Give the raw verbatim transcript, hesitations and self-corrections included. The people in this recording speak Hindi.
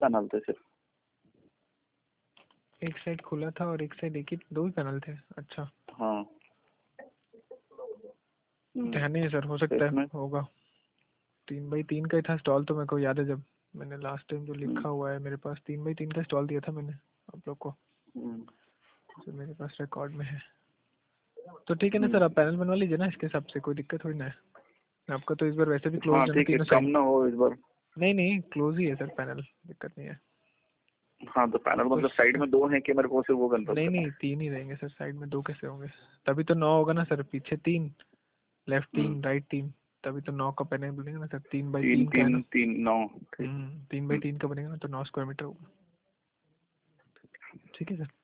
पैनल थे सिर्फ। एक साइड खुला था और एक साइड एक ही, दो ही पैनल थे। अच्छा हाँ ध्यान नहीं है सर, हो सकता है होगा। तीन बाई तीन का ही था स्टॉल, तो मेरे को याद है जब मैंने लास्ट टाइम जो लिखा हुआ है मेरे पास, तीन बाई तीन का स्टॉल दिया था मैंने आप लोग को, जो मेरे पास रिकॉर्ड में है। तो ठीक है ना सर, आप पैनल बनवा लीजिए ना इसके हिसाब से, कोई दिक्कत थोड़ी ना है। आपका तो इस बार वैसे भी क्लोज हाँ है ना ठीक है, तीनों कम साइड। ना हो इस बार। नहीं नहीं क्लोज ही है सर पैनल, दिक्कत नहीं है। हाँ तो पैनल मतलब साइड में दो हैं कि मेरे को सिर्फ वो कंफर्म नहीं करना नहीं है? तीन ही रहेंगे सर, साइड में दो कैसे होंगे? तभी तो नौ होगा ना सर, पीछे तीन, लेफ्ट तीन, राइट तीन, तभी तो नौ का पैनल बनेगा ना सर। तीन बाई तीन तीन का है ना। तीन तीन नौ ठीक। हम्म तीन बाई तीन का बनेगा ना, तो नौ स्क्वायर मीटर होगा। ठीक है सर।